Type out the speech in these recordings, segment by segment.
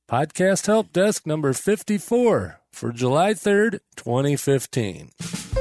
Podcast Help Desk number 54 for July 3rd, 2015.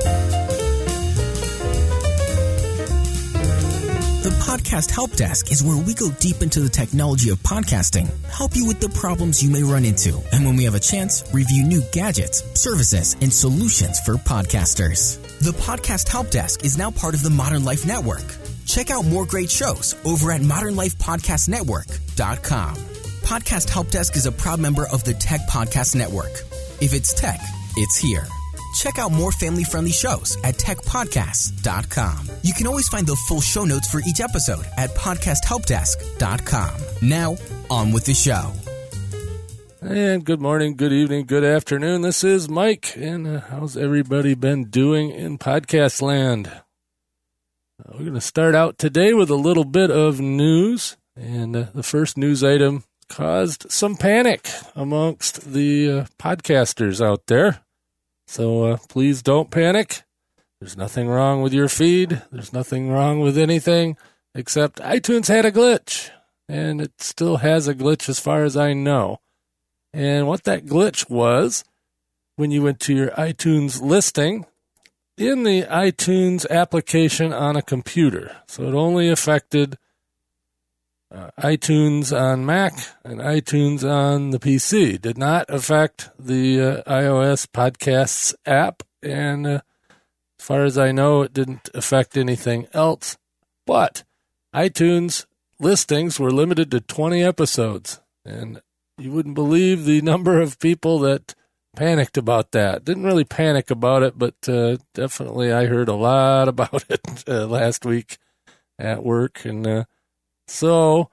The Podcast Help Desk is where we go deep into the technology of podcasting, help you with the problems you may run into, and when we have a chance, review new gadgets, services, and solutions for podcasters. The Podcast Help Desk is now part of the Modern Life Network. Check out more great shows over at modernlifepodcastnetwork.com. Podcast Help Desk is a proud member of the Tech Podcast Network. If it's tech, it's here. Check out more family-friendly shows at techpodcasts.com. You can always find the full show notes for each episode at podcasthelpdesk.com. Now, on with the show. And good morning, good evening, good afternoon. This is Mike, and how's everybody been doing in podcast land? We're going to start out today with a little bit of news, and the first news item caused some panic amongst the podcasters out there. So please don't panic. There's nothing wrong with your feed. There's nothing wrong with anything, except iTunes had a glitch, and it still has a glitch as far as I know. And what that glitch was, when you went to your iTunes listing, in the iTunes application on a computer. So it only affected iTunes on Mac and iTunes on the PC. Did not affect the iOS Podcasts app, and as far as I know, it didn't affect anything else. But iTunes listings were limited to 20 episodes, and you wouldn't believe the number of people that panicked about that. Didn't really panic about it, but definitely I heard a lot about it last week at work, and So,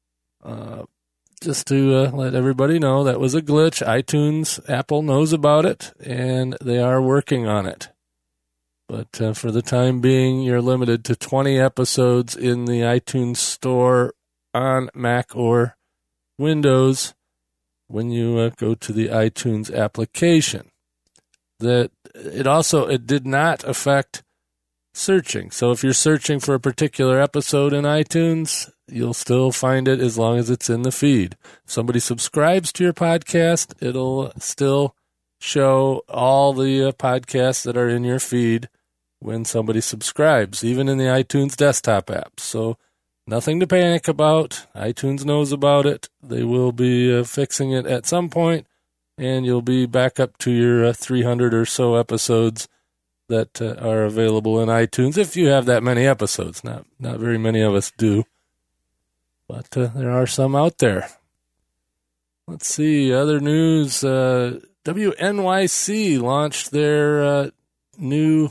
just to let everybody know, that was a glitch. iTunes, Apple knows about it, and they are working on it. But for the time being, you're limited to 20 episodes in the iTunes store on Mac or Windows when you go to the iTunes application. It did not affect searching. So if you're searching for a particular episode in iTunes, you'll still find it as long as it's in the feed. If somebody subscribes to your podcast, it'll still show all the podcasts that are in your feed when somebody subscribes, even in the iTunes desktop app. So nothing to panic about. iTunes knows about it. They will be fixing it at some point, and you'll be back up to your 300 or so episodes that are available in iTunes, if you have that many episodes. Not very many of us do, but there are some out there. Let's see, other news. WNYC launched their new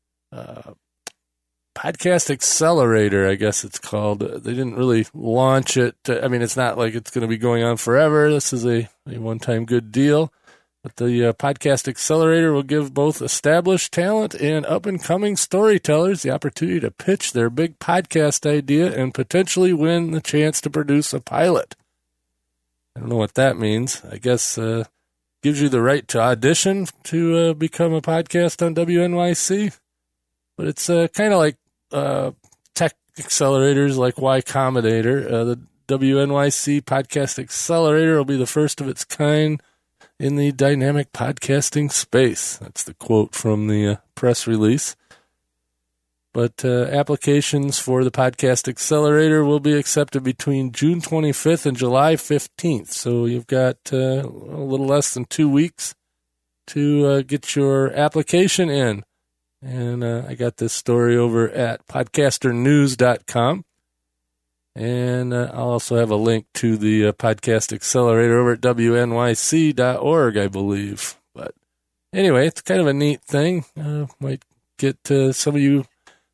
Podcast Accelerator, I guess it's called. They didn't really launch it. It's not like it's going to be going on forever. This is a one-time good deal. But the Podcast Accelerator will give both established talent and up-and-coming storytellers the opportunity to pitch their big podcast idea and potentially win the chance to produce a pilot. I don't know what that means. I guess gives you the right to audition to become a podcast on WNYC. But it's kind of like tech accelerators like Y Combinator. The WNYC Podcast Accelerator will be the first of its kind in the dynamic podcasting space. That's the quote from the press release. But applications for the Podcast Accelerator will be accepted between June 25th and July 15th. So you've got a little less than 2 weeks to get your application in. And I got this story over at podcasternews.com. And I'll also have a link to the Podcast Accelerator over at wnyc.org, I believe. But anyway, it's kind of a neat thing. Might get some of you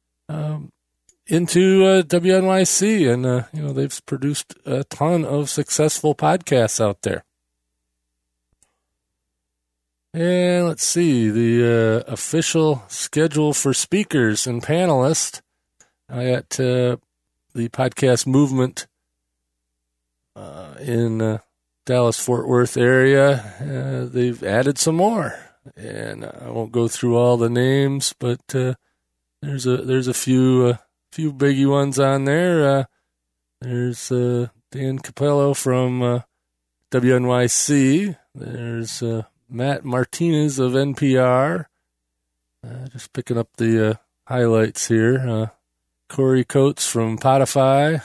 into WNYC, and they've produced a ton of successful podcasts out there. And let's see, the official schedule for speakers and panelists at the podcast movement in Dallas-Fort Worth area. They've added some more, and I won't go through all the names, but there's a few biggie ones on there. There's Dan Capello from WNYC. There's Matt Martinez of NPR. Just picking up the highlights here. Corey Coates from Podfly.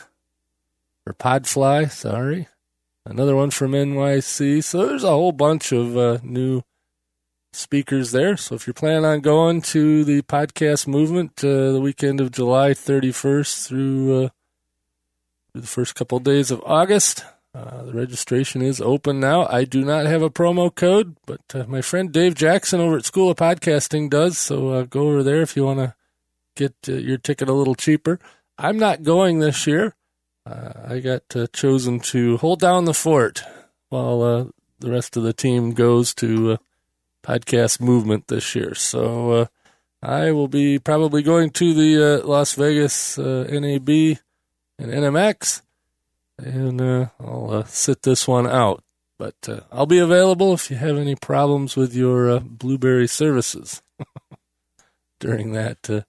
Sorry. Another one from NYC. So there's a whole bunch of new speakers there. So if you're planning on going to the podcast movement the weekend of July 31st through the first couple of days of August, the registration is open now. I do not have a promo code, but my friend Dave Jackson over at School of Podcasting does. So go over there if you want to get your ticket a little cheaper. I'm not going this year. I got chosen to hold down the fort while the rest of the team goes to podcast movement this year. So I will be probably going to the Las Vegas NAB and NMX, and I'll sit this one out. But I'll be available if you have any problems with your Blueberry services during that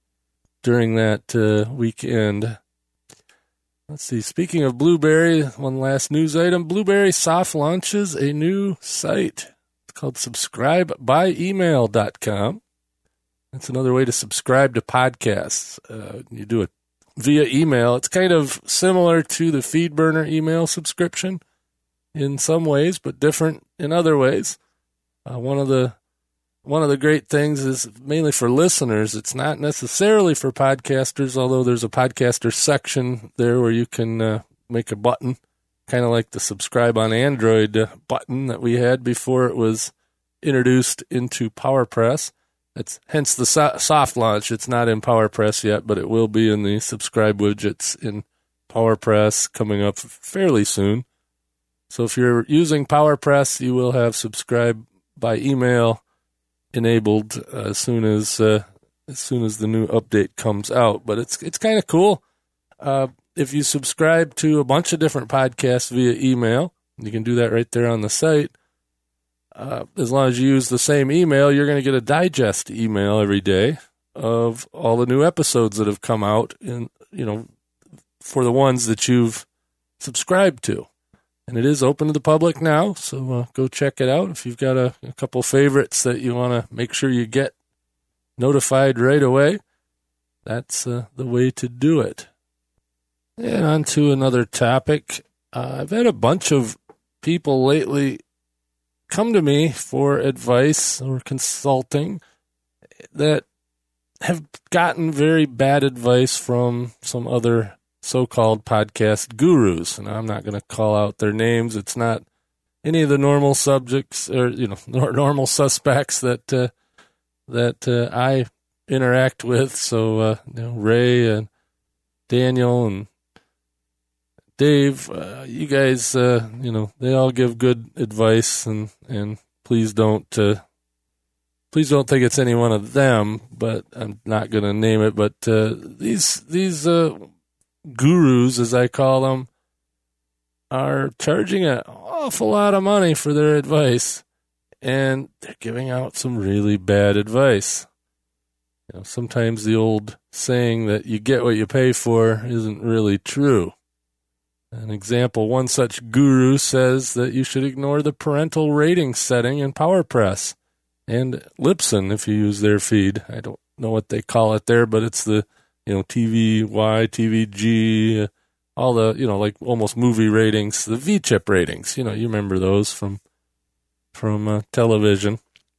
weekend. Let's see. Speaking of Blueberry, one last news item. Blueberry soft launches a new site. It's called subscribebyemail.com. That's another way to subscribe to podcasts. You do it via email. It's kind of similar to the FeedBurner email subscription in some ways, but different in other ways. One of the great things is mainly for listeners. It's not necessarily for podcasters, although there's a podcaster section there where you can make a button, kind of like the subscribe on Android button that we had before it was introduced into PowerPress. It's hence the soft launch. It's not in PowerPress yet, but it will be in the subscribe widgets in PowerPress coming up fairly soon. So if you're using PowerPress, you will have subscribe by email enabled as soon as the new update comes out. But it's kind of cool. If you subscribe to a bunch of different podcasts via email, you can do that right there on the site. As long as you use the same email, you're going to get a digest email every day of all the new episodes that have come out, for the ones that you've subscribed to. And it is open to the public now, so go check it out. If you've got a couple favorites that you want to make sure you get notified right away, that's the way to do it. And on to another topic. I've had a bunch of people lately come to me for advice or consulting that have gotten very bad advice from some other so-called podcast gurus. And I'm not going to call out their names. It's not any of the normal subjects or, normal suspects that I interact with. So, Ray and Daniel and Dave, you guys, they all give good advice, and please don't think it's any one of them. But I'm not going to name it. But these gurus, as I call them, are charging an awful lot of money for their advice, and they're giving out some really bad advice. Sometimes the old saying that you get what you pay for isn't really true. An example, one such guru says that you should ignore the parental rating setting in PowerPress and Libsyn if you use their feed. I don't know what they call it there, but it's the, TVY, TVG, all the, like almost movie ratings, the V-chip ratings. You remember those from television.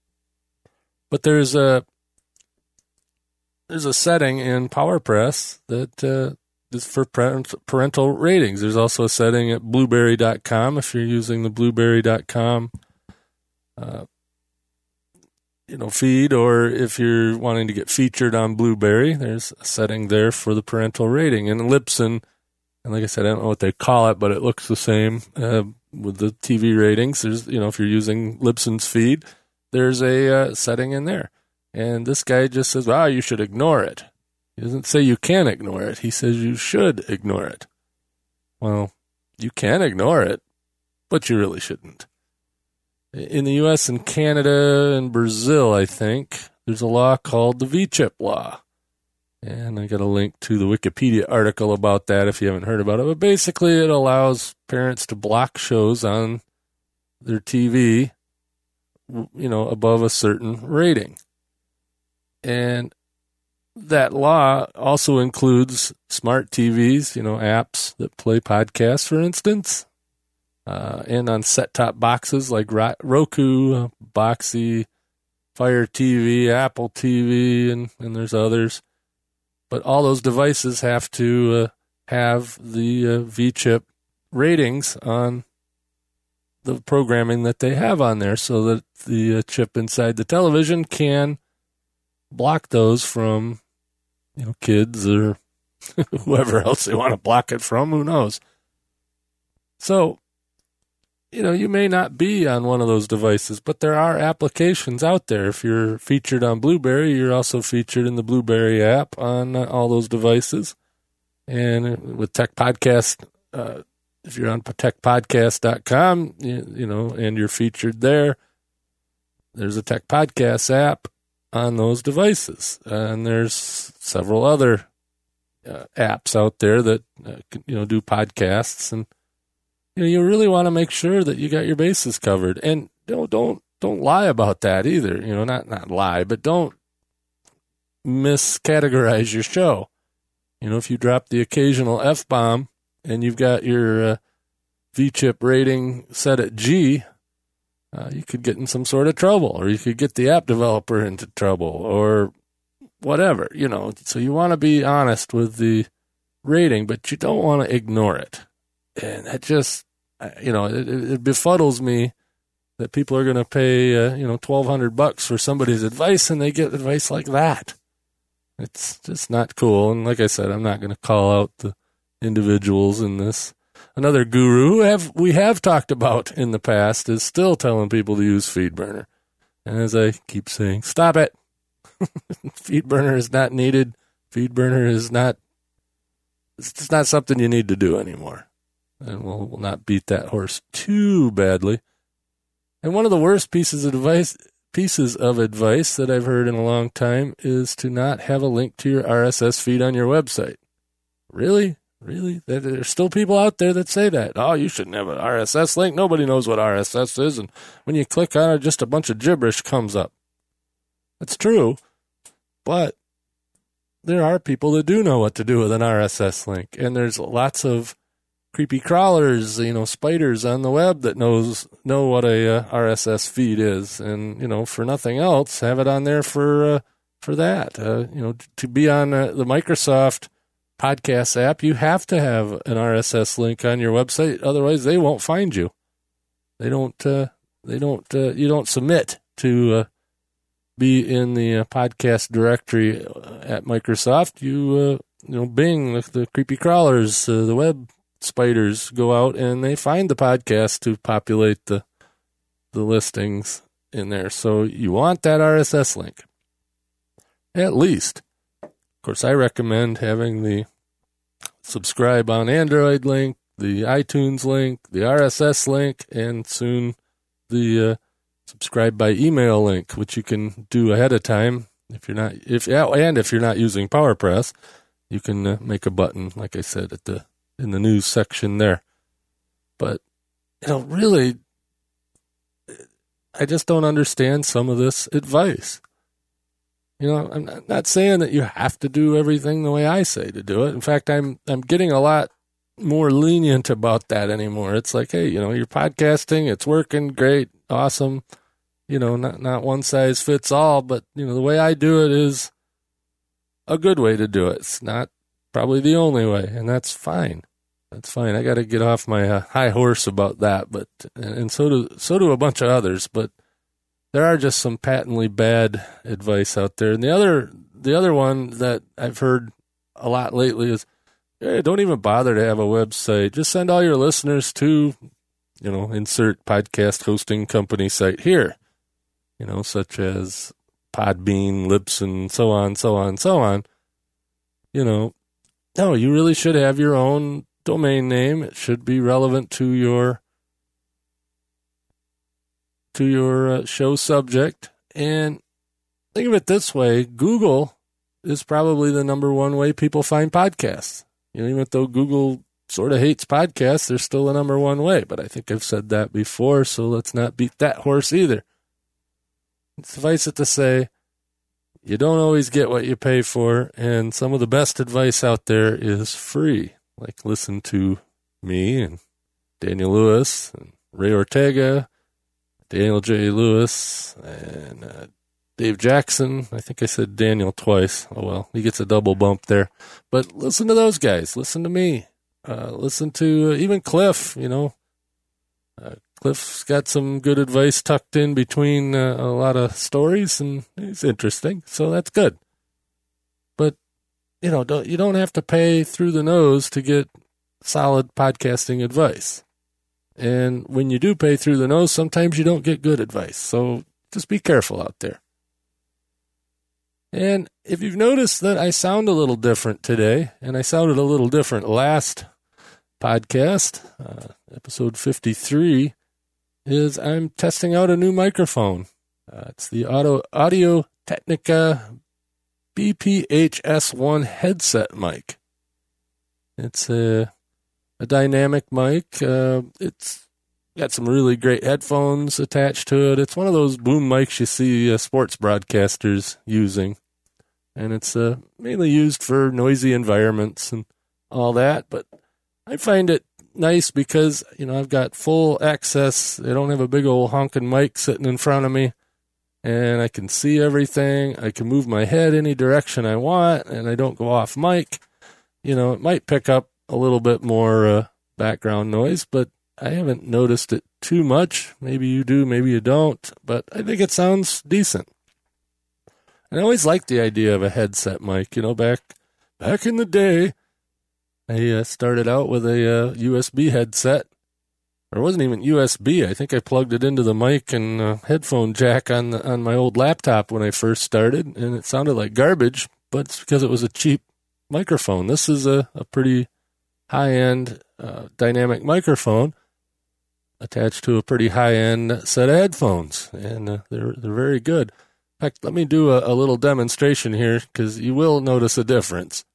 But there's a setting in PowerPress that is for parental ratings. There's also a setting at Blueberry.com if you're using the Blueberry.com feed, or if you're wanting to get featured on Blueberry, there's a setting there for the parental rating. And Libsyn, and like I said, I don't know what they call it, but it looks the same with the TV ratings. There's, if you're using Libsyn's feed, there's a setting in there. And this guy just says, you should ignore it. He doesn't say you can ignore it. He says you should ignore it. Well, you can ignore it, but you really shouldn't. In the U.S. and Canada and Brazil, I think, there's a law called the V-chip law. And I got a link to the Wikipedia article about that if you haven't heard about it. But basically, it allows parents to block shows on their TV, above a certain rating. And that law also includes smart TVs, apps that play podcasts, for instance, and on set-top boxes like Roku, Boxee, Fire TV, Apple TV, and there's others. But all those devices have to have the V-chip ratings on the programming that they have on there so that the chip inside the television can block those from, kids or whoever else they want to block it from, who knows. So, you may not be on one of those devices, but there are applications out there. If you're featured on Blueberry, you're also featured in the Blueberry app on all those devices. And with Tech Podcast, if you're on techpodcast.com, and you're featured there, there's a Tech Podcast app on those devices. And there's several other apps out there that, do podcasts. And, you really want to make sure that you got your bases covered. And don't lie about that either. Not lie, but don't miscategorize your show. If you drop the occasional F-bomb and you've got your V-chip rating set at G, you could get in some sort of trouble, or you could get the app developer into trouble, or whatever, So you want to be honest with the rating, but you don't want to ignore it. And that just, it befuddles me that people are going to pay, $1,200 for somebody's advice, and they get advice like that. It's just not cool. And like I said, I'm not going to call out the individuals in this. Another guru who we have talked about in the past is still telling people to use FeedBurner. And as I keep saying, stop it. FeedBurner is not needed. FeedBurner is not, it's not something you need to do anymore. And we'll not beat that horse too badly. And one of the worst pieces of advice that I've heard in a long time is to not have a link to your RSS feed on your website. Really? Really? There's still people out there that say that. Oh, you shouldn't have an RSS link. Nobody knows what RSS is. And when you click on it, just a bunch of gibberish comes up. That's true. But there are people that do know what to do with an RSS link. And there's lots of creepy crawlers, spiders on the web that know what a RSS feed is. And, for nothing else, have it on there for that. To be on the Microsoft podcast app, you have to have an RSS link on your website. Otherwise, they won't find you. You don't submit to be in the podcast directory at Microsoft. Bing, the creepy crawlers, the web spiders go out and they find the podcast to populate the listings in there. So you want that RSS link. At least. Of course, I recommend having the subscribe on Android link, the iTunes link, the RSS link, and soon the subscribe by email link, which you can do ahead of time. If you're not using PowerPress, you can make a button, like I said, in the news section there. But really, I just don't understand some of this advice. I'm not saying that you have to do everything the way I say to do it. In fact, I'm getting a lot more lenient about that anymore. It's like, hey, you're podcasting, it's working great, awesome. Not one size fits all, but the way I do it is a good way to do it. It's not probably the only way, and that's fine. That's fine. I got to get off my high horse about that, and so do a bunch of others. But there are just some patently bad advice out there. And the other one that I've heard a lot lately is, hey, don't even bother to have a website. Just send all your listeners to, insert podcast hosting company site here, such as Podbean, Libsyn, so on, so on, so on. No, you really should have your own domain name. It should be relevant to your show subject. And think of it this way, Google is probably the number one way people find podcasts. Even though Google sort of hates podcasts, there's still a number one way. But I think I've said that before, so let's not beat that horse either. Suffice it to say, you don't always get what you pay for, and some of the best advice out there is free. Like listen to me and Daniel Lewis and Ray Ortega, Daniel J. Lewis, and Dave Jackson. I think I said Daniel twice. Oh, well, he gets a double bump there. But listen to those guys. Listen to me. Listen to even Cliff, Cliff's got some good advice tucked in between a lot of stories, and he's interesting, so that's good. But, you don't have to pay through the nose to get solid podcasting advice. And when you do pay through the nose, sometimes you don't get good advice. So just be careful out there. And if you've noticed that I sound a little different today, and I sounded a little different last podcast, episode 53, is I'm testing out a new microphone. It's the Audio Technica BPHS1 headset mic. It's a dynamic mic. It's got some really great headphones attached to it. It's one of those boom mics you see sports broadcasters using. And it's mainly used for noisy environments and all that. But I find it nice because, I've got full access. I don't have a big old honking mic sitting in front of me. And I can see everything. I can move my head any direction I want, and I don't go off mic. It might pick up a little bit more background noise, but I haven't noticed it too much. Maybe you do, maybe you don't. But I think it sounds decent. And I always liked the idea of a headset mic. Back in the day, I started out with a USB headset. Or it wasn't even USB. I think I plugged it into the mic and headphone jack on my old laptop when I first started, and it sounded like garbage, but it's because it was a cheap microphone. This is a pretty high-end dynamic microphone attached to a pretty high-end set of headphones, and they're very good. In fact, let me do a little demonstration here because you will notice a difference.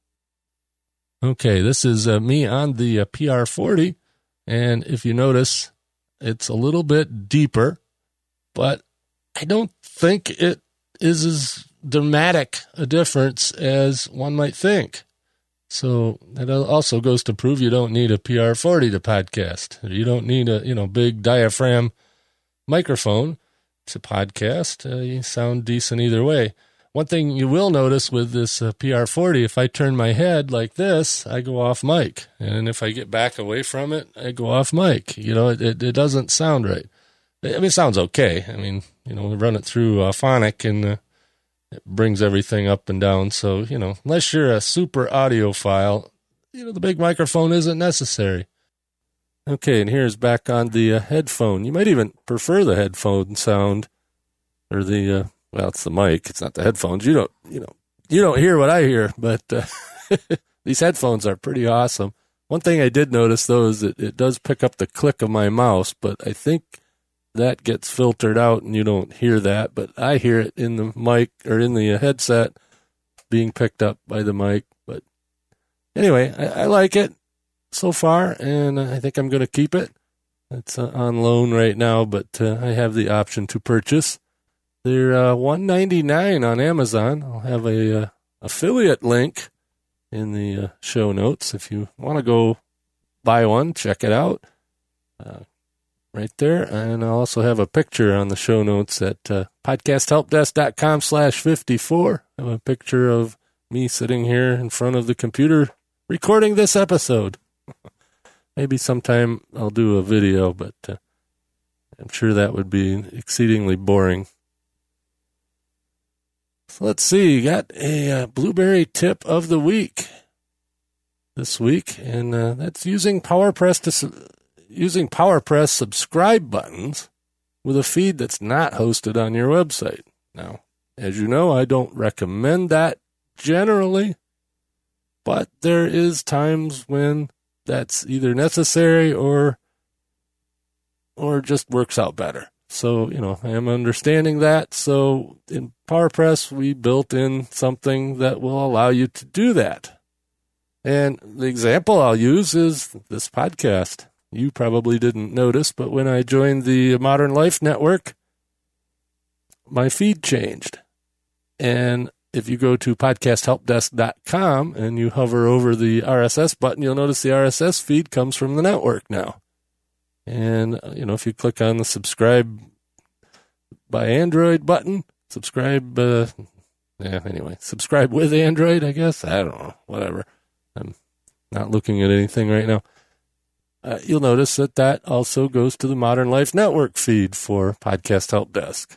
Okay, this is me on the PR40, and if you notice, it's a little bit deeper, but I don't think it is as dramatic a difference as one might think. So that also goes to prove you don't need a PR40 to podcast. You don't need a big diaphragm microphone to podcast. You sound decent either way. One thing you will notice with this PR40, if I turn my head like this, I go off mic. And if I get back away from it, I go off mic. It doesn't sound right. It sounds okay. We run it through Phonic and it brings everything up and down. So, unless you're a super audiophile, the big microphone isn't necessary. Okay, and here's back on the headphone. You might even prefer the headphone sound or the it's the mic. It's not the headphones. You don't hear what I hear, but these headphones are pretty awesome. One thing I did notice, though, is that it does pick up the click of my mouse, but I think that gets filtered out and you don't hear that, but I hear it in the mic or in the headset being picked up by the mic. But anyway, I like it so far, and I think I'm going to keep it. It's on loan right now, but I have the option to purchase. They're $199 on Amazon. I'll have a affiliate link in the show notes. If you want to go buy one, check it out right there. And I'll also have a picture on the show notes at podcasthelpdesk.com/54. I have a picture of me sitting here in front of the computer recording this episode. Maybe sometime I'll do a video, but I'm sure that would be exceedingly boring. So let's see, got a Blueberry tip of the week this week, and that's using PowerPress subscribe buttons with a feed that's not hosted on your website. Now, as you know, I don't recommend that generally, but there is times when that's either necessary or just works out better. So, I am understanding that. So in PowerPress, we built in something that will allow you to do that. And the example I'll use is this podcast. You probably didn't notice, but when I joined the Modern Life Network, my feed changed. And if you go to podcasthelpdesk.com and you hover over the RSS button, you'll notice the RSS feed comes from the network now. And, if you click on the subscribe by Android button, subscribe with Android, I guess. I don't know, whatever. I'm not looking at anything right now. You'll notice that also goes to the Modern Life Network feed for Podcast Help Desk.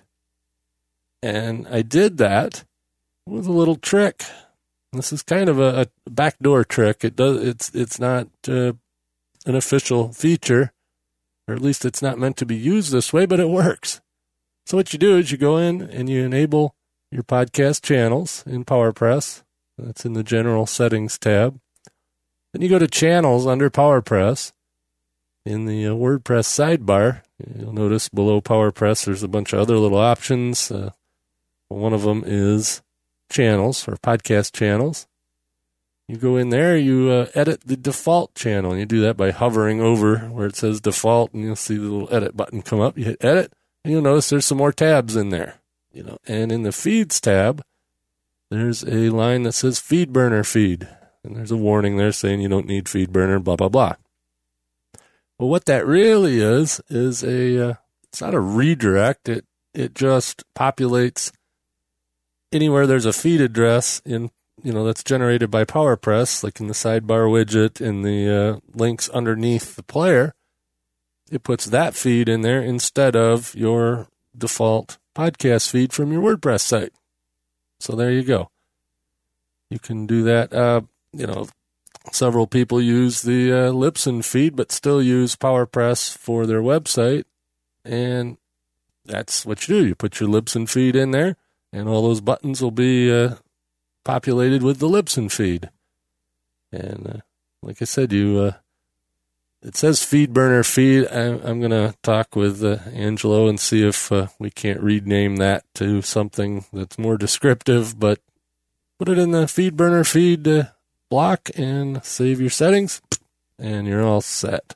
And I did that with a little trick. This is kind of a backdoor trick. It's not an official feature, or at least it's not meant to be used this way, but it works. So what you do is you go in and you enable your podcast channels in PowerPress. That's in the General Settings tab. Then you go to Channels under PowerPress. In the WordPress sidebar, you'll notice below PowerPress there's a bunch of other little options. One of them is channels, or podcast channels. You go in there, you edit the default channel, and you do that by hovering over where it says default, and you'll see the little edit button come up. You hit edit, and you'll notice there's some more tabs in there. And in the feeds tab, there's a line that says FeedBurner feed, and there's a warning there saying you don't need FeedBurner, blah, blah, blah. Well, what that really is it's not a redirect. It just populates anywhere there's a feed address in, that's generated by PowerPress, like in the sidebar widget, in the links underneath the player. It puts that feed in there instead of your default podcast feed from your WordPress site. So there you go. You can do that. Several people use the Libsyn feed, but still use PowerPress for their website. And that's what you do. You put your Libsyn feed in there, and all those buttons will be populated with the Libsyn feed. And like I said, it says FeedBurner feed. I'm going to talk with Angelo and see if we can't rename that to something that's more descriptive, but put it in the FeedBurner feed block and save your settings, and you're all set.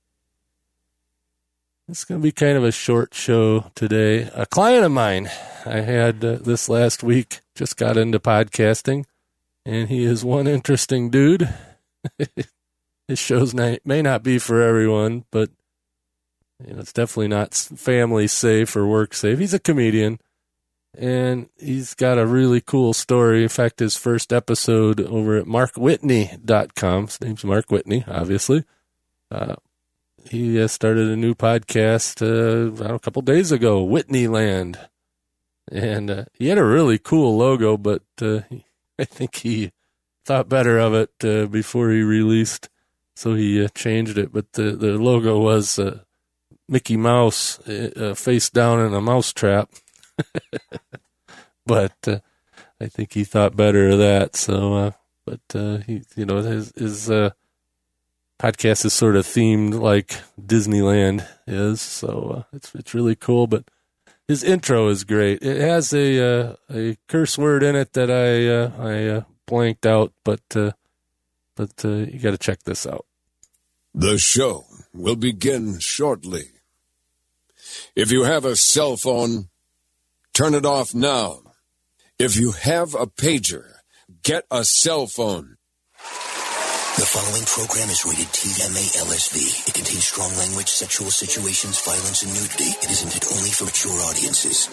It's going to be kind of a short show today. A client of mine I had this last week just got into podcasting, and he is one interesting dude. His shows may not be for everyone, but it's definitely not family safe or work safe. He's a comedian, and he's got a really cool story. In fact, his first episode over at markwhitney.com, his name's Mark Whitney, obviously. He started a new podcast a couple days ago, Whitneyland. And he had a really cool logo, but I think he thought better of it before he released, so he changed it. But the logo was Mickey Mouse face down in a mouse trap. But I think he thought better of that. So, his podcast is sort of themed like Disneyland is. So it's really cool. But his intro is great. It has a curse word in it that I blanked out, but you got to check this out. The show will begin shortly. If you have a cell phone, turn it off now. If you have a pager, get a cell phone. The following program is rated TMA-LSV. It contains strong language, sexual situations, violence, and nudity. It is intended only for mature audiences.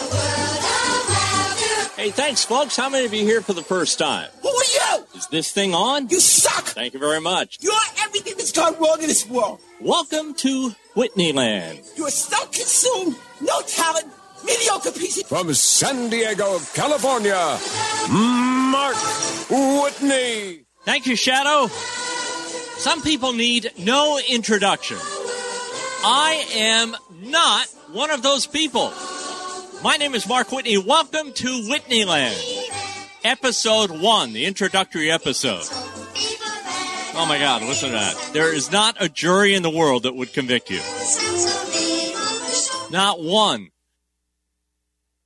Hey, thanks, folks. How many of you here for the first time? Who are you? Is this thing on? You suck! Thank you very much. You're everything that's gone wrong in this world. Welcome to Whitneyland. You're self-consumed, no talent, mediocre piece of... From San Diego, California, Mark Whitney. Thank you, Shadow. Some people need no introduction. I am not one of those people. My name is Mark Whitney. Welcome to Whitneyland. Episode 1, the introductory episode. Oh my God, listen to that. There is not a jury in the world that would convict you. Not one.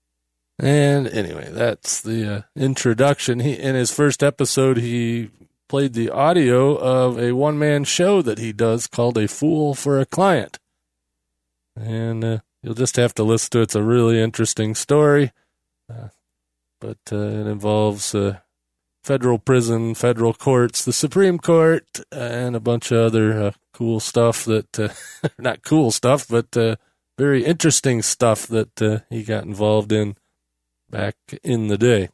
And anyway, that's the introduction. In his first episode, he played the audio of a one-man show that he does called A Fool for a Client. And you'll just have to listen to it. It's a really interesting story, but it involves federal prison, federal courts, the Supreme Court, and a bunch of other cool stuff that, not cool stuff, but very interesting stuff that he got involved in back in the day.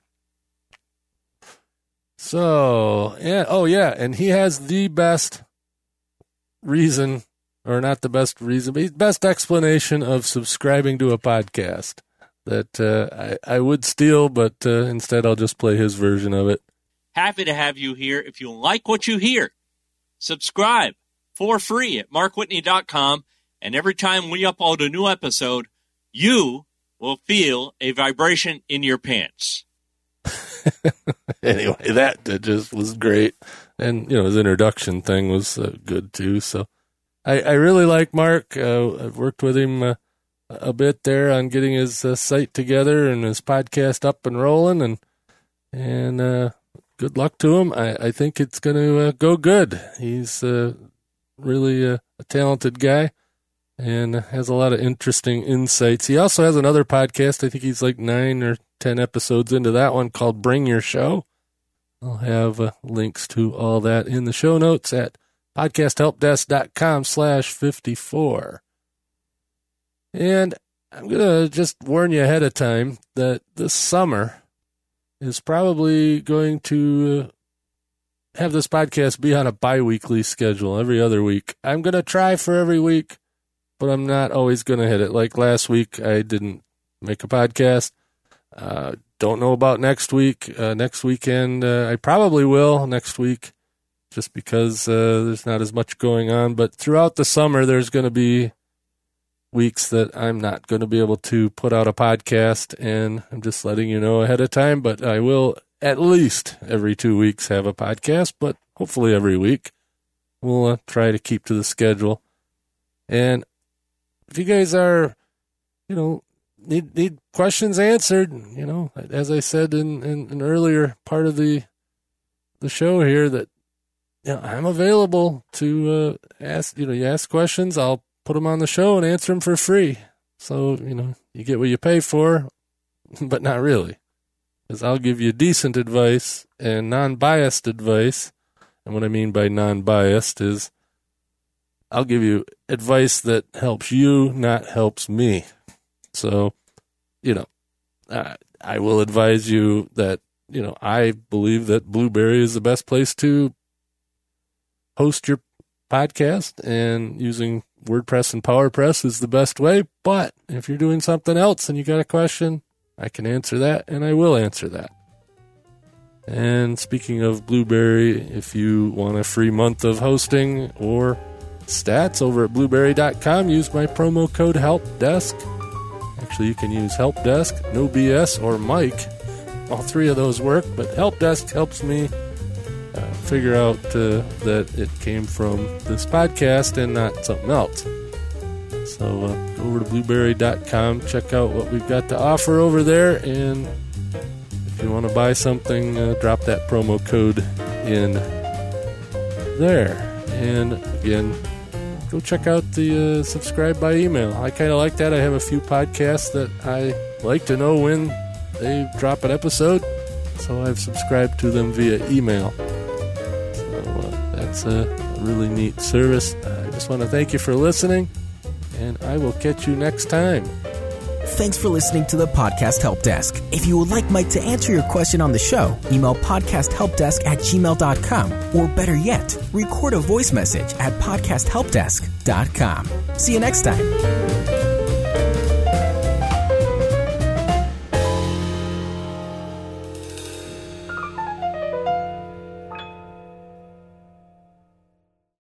So, yeah, and he has the best reason, or not the best reason, but the best explanation of subscribing to a podcast that I would steal, but instead I'll just play his version of it. Happy to have you here. If you like what you hear, subscribe for free at markwhitney.com, and every time we upload a new episode, you will feel a vibration in your pants. Anyway, that just was great. And, his introduction thing was good, too. So I really like Mark. I've worked with him a bit there on getting his site together and his podcast up and rolling. And good luck to him. I think it's going to go good. He's really a talented guy and has a lot of interesting insights. He also has another podcast. I think he's like 9 or 10 episodes into that one called Bring Your Show. I'll have links to all that in the show notes at podcasthelpdesk.com/54. And I'm going to just warn you ahead of time that this summer is probably going to have this podcast be on a bi-weekly schedule every other week. I'm going to try for every week, but I'm not always going to hit it. Like last week, I didn't make a podcast. Don't know about next week. Next weekend, I probably will next week just because there's not as much going on. But throughout the summer, there's going to be weeks that I'm not going to be able to put out a podcast, and I'm just letting you know ahead of time. But I will at least every 2 weeks have a podcast, but hopefully every week. We'll try to keep to the schedule. And if you guys are, need questions answered, as I said in an earlier part of the show here, that I'm available to ask. You ask questions, I'll put them on the show and answer them for free. So you get what you pay for, but not really, because I'll give you decent advice and non-biased advice. And what I mean by non-biased is I'll give you advice that helps you, not helps me. So, I will advise you that, I believe that Blueberry is the best place to host your podcast, and using WordPress and PowerPress is the best way. But if you're doing something else and you got a question, I can answer that, and I will answer that. And speaking of Blueberry, if you want a free month of hosting or stats over at blueberry.com, use my promo code HELPDESK. Actually, you can use HelpDesk, No BS, or Mike. All three of those work, but HelpDesk helps me figure out that it came from this podcast and not something else. So go over to blueberry.com, check out what we've got to offer over there, and if you want to buy something, drop that promo code in there. And again, go check out the subscribe by email. I kind of like that. I have a few podcasts that I like to know when they drop an episode, so I've subscribed to them via email. So that's a really neat service. I just want to thank you for listening, and I will catch you next time. Thanks for listening to the Podcast Help Desk. If you would like Mike to answer your question on the show, email podcasthelpdesk@gmail.com, or better yet, record a voice message at podcasthelpdesk.com. See you next time.